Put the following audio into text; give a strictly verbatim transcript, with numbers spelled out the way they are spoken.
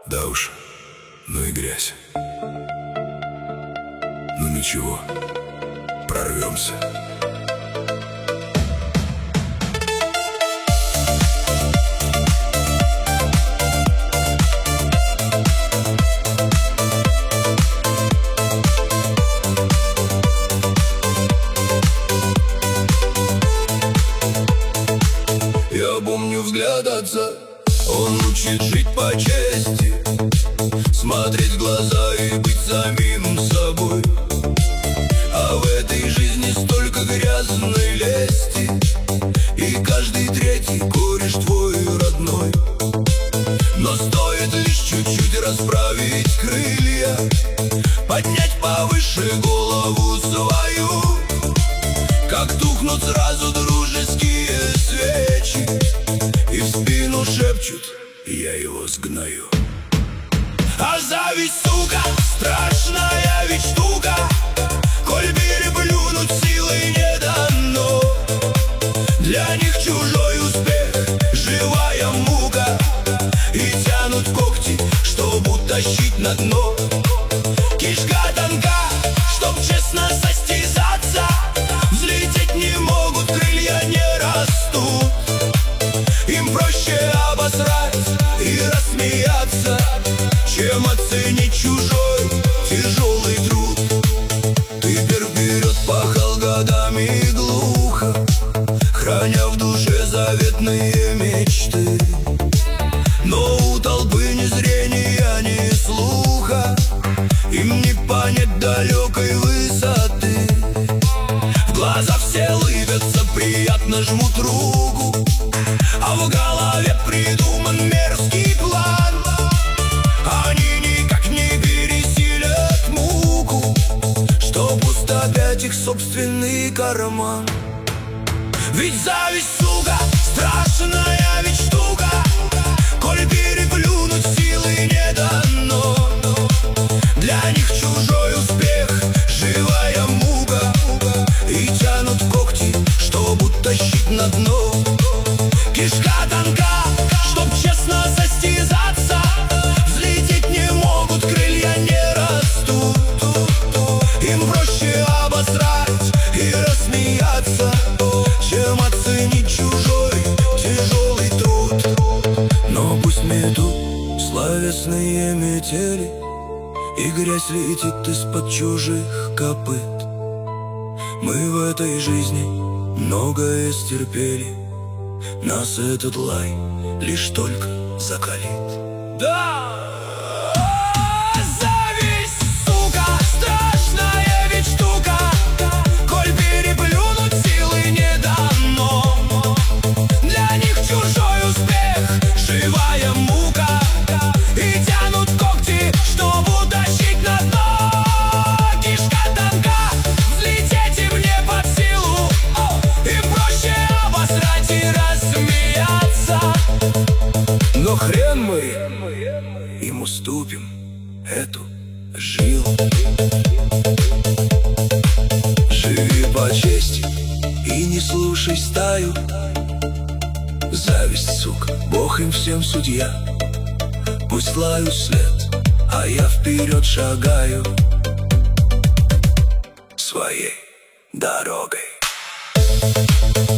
Да уж, ну и грязь. Ну ничего, прорвемся. Я помню взгляд отца, он учит жить по чести, смотреть в глаза и быть самим собой. А в этой жизни столько грязной лести, и каждый третий кореш твой родной. Но стоит лишь чуть-чуть расправить крылья, поднять повыше голову свою, как тухнут сразу дружеские свечи, и в спину шепчут: я его сгною. А зависть, сука, страшная ведь штука, коль переплюнуть силой не дано. Для них чужой успех — живая мука, и тянут когти, чтоб утащить на дно. Кишка тонка, чтоб честно состязаться, взлететь не могут, крылья не растут. Им проще обосрать и рассмеяться, чем оценить чужой тяжелый труд. Ты вперед пахал годами глухо, храня в душе заветные мечты. Но у толпы ни зрения, ни слуха, им не понять далекой высоты. В глаза все лыбятся, приятно жмут руку, а в голове придуман мерзкий план. Они никак не пересилят муку, чтоб опять их собственный карман. Ведь зависть, сука, страшная ведь штука, коль переплюнуть силы не дано. Для них чужой успех — живая мука, и тянут когти, чтоб утащить на дно. Кишка тонка, чтоб честно состязаться, взлететь не могут, крылья не растут. Им проще обосрать и рассмеяться, чем оценить чужой тяжелый труд. Но пусть метут словесные метели, и грязь летит из-под чужих копыт. Мы в этой жизни многое стерпели, нас этот лай лишь только закалит. Да! Зависть, сука, страшная ведь штука, коль переплюнуть силы не дано. Для них чужой успех — живая мука, и тянут когти, чтоб утащить на дно. Кишка тонка, взлететь им не под силу, им проще обосрать и рассмеяться. Но хрен мы им уступим эту жилу. Живи по чести и не слушай стаю. Зависть, сука, Бог им всем судья. Пусть лают вслед, а я вперед шагаю своей дорогой.